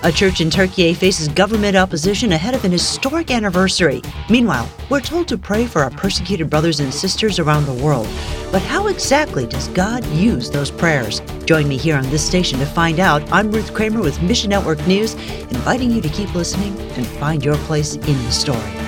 A church in Turkey faces government opposition ahead of an historic anniversary. Meanwhile, we're told to pray for our persecuted brothers and sisters around the world. But how exactly does God use those prayers? Join me here on this station to find out. I'm Ruth Kramer with Mission Network News, inviting you to keep listening and find your place in the story.